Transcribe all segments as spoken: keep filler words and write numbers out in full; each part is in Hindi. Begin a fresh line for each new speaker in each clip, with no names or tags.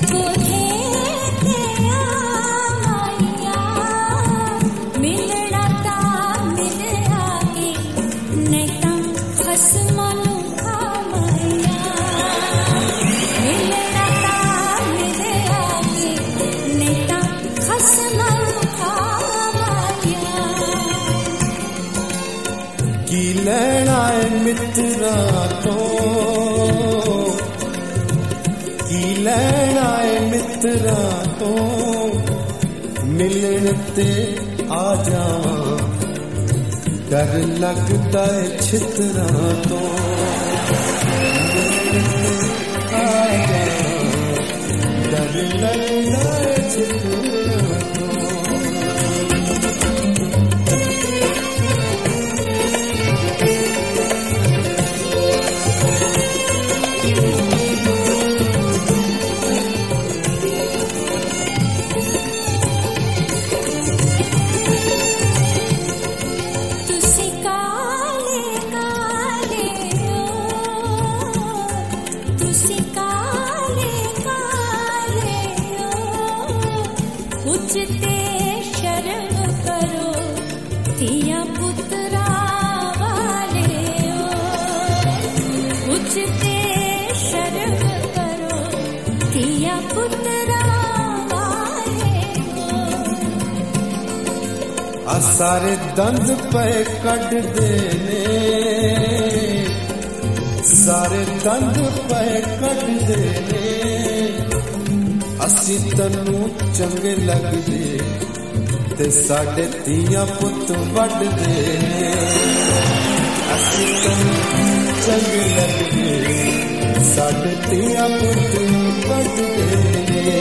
मित्रा तो की लैना है मित्रा तो मिलन ते आ जावा डर लगता है छितरा तो आ जावा डर लगता है छितरा तो सारे दंद पे कट देने सारे दंद पे कट देने असी तन्नू चंगे लगदे ते साडे तियां पुत वड देने असी तन्नू चंगे लगदे साडे तियां पुत वड देने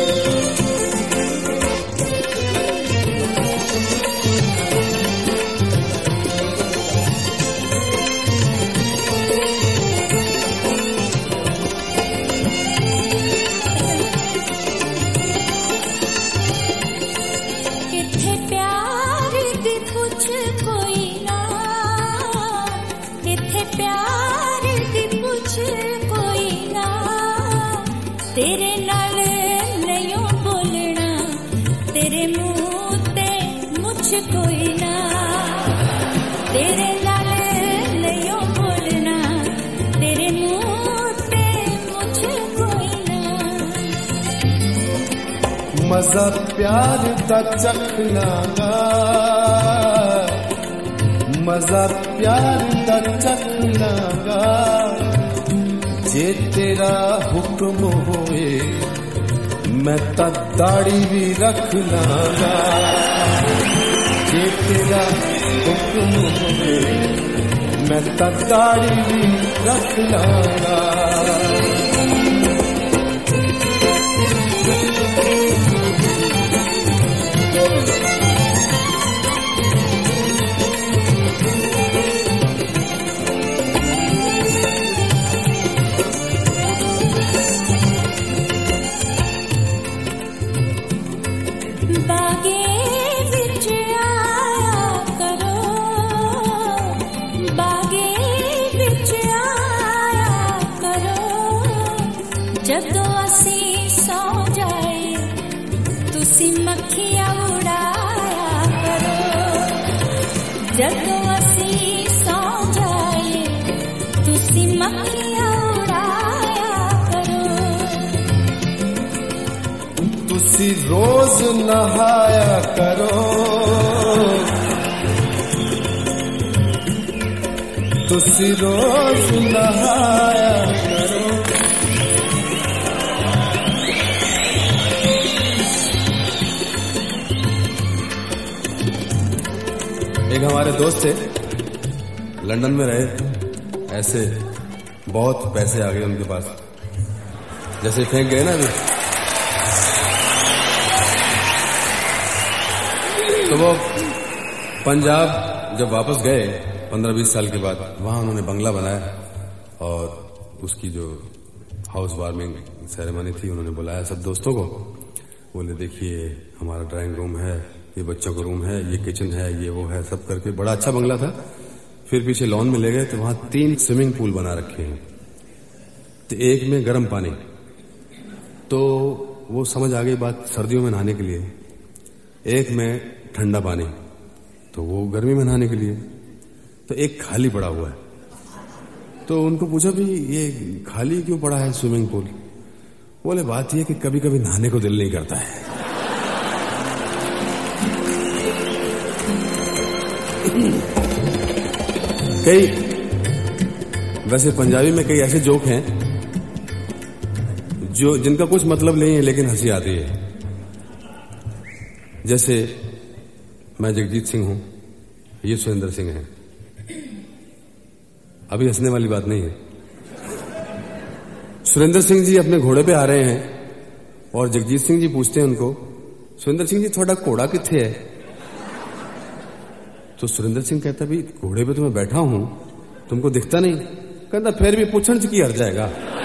तेरे नाल नहीं बोलना तेरे मुंह ते मुझ कोई ना तेरे नाल नहीं बोलना तेरे मुंह ते मुझ कोई ना
मजा प्यार दा चखनागा मजा प्यार दा चखनागा जे तेरा हुक्म होए मैं ता दाढ़ी भी रख लांगा जे तेरा हुक्म होए मैं ता दाढ़ी भी रख लांगा
जदों असी सौ जाए तुसी मक्खियां उड़ाया करो जदों असी सौ जाए तुसी मक्खियां उड़ाया करो
तुसी रोज नहाया करो तुसी रोज नहाया करो एक हमारे दोस्त थे लंदन में रहे ऐसे बहुत पैसे आ गए उनके पास जैसे फेंक गए ना अभी तो वो पंजाब जब वापस गए पंद्रह बीस साल के बाद वहां उन्होंने बंगला बनाया और उसकी जो हाउस वार्मिंग सेरेमनी थी उन्होंने बुलाया सब दोस्तों को बोले देखिए हमारा ड्राइंग रूम है ये बच्चों का रूम है ये किचन है ये वो है सब करके बड़ा अच्छा बंगला था फिर पीछे लॉन में ले गए तो वहां तीन स्विमिंग पूल बना रखे हैं तो एक में गर्म पानी तो वो समझ आ गई बात सर्दियों में नहाने के लिए, एक में ठंडा पानी, तो वो गर्मी में नहाने के लिए, तो एक खाली पड़ा हुआ है। तो उनको पूछा भी ये खाली क्यों पड़ा है स्विमिंग पूल? बोले बात ये कि कभी कभी नहाने को दिल नहीं करता है। कई वैसे पंजाबी में कई ऐसे जोक हैं जो जिनका कुछ मतलब नहीं है लेकिन हंसी आती है। जैसे मैं जगजीत सिंह हूं, ये सुरेंद्र सिंह है। अभी हंसने वाली बात नहीं है। सुरेंद्र सिंह जी अपने घोड़े पे आ रहे हैं और जगजीत सिंह जी पूछते हैं उनको, सुरेंद्र सिंह जी थोड़ा घोड़ा किथे है? तो सुरेंद्र सिंह कहता भी घोड़े पे तो मैं बैठा हूं, तुमको दिखता नहीं? कहता फिर भी पूछण च की हर जाएगा।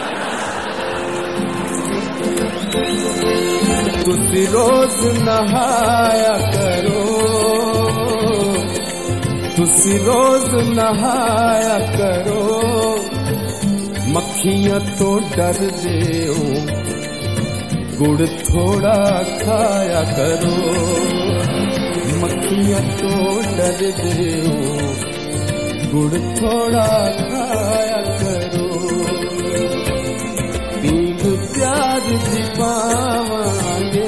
तुसी रोज नहाया करो, तुसी रोज नहाया करो, मक्खियां तो डर दे हो, गुड़ थोड़ा खाया करो, मक्खियां तो डर दे हो, गुड़ थोड़ा खाया करो। पीग प्यार दी पावांगे,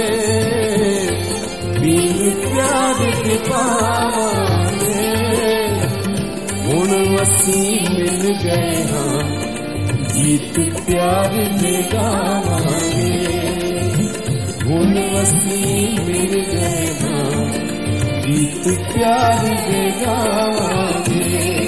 पीग प्यार दी पावांगे, हुण असीं मिल गए हां, गीत प्यार दे गावांगे, हुण असीं मिल गए हां, गीत प्यार दे गावांगे।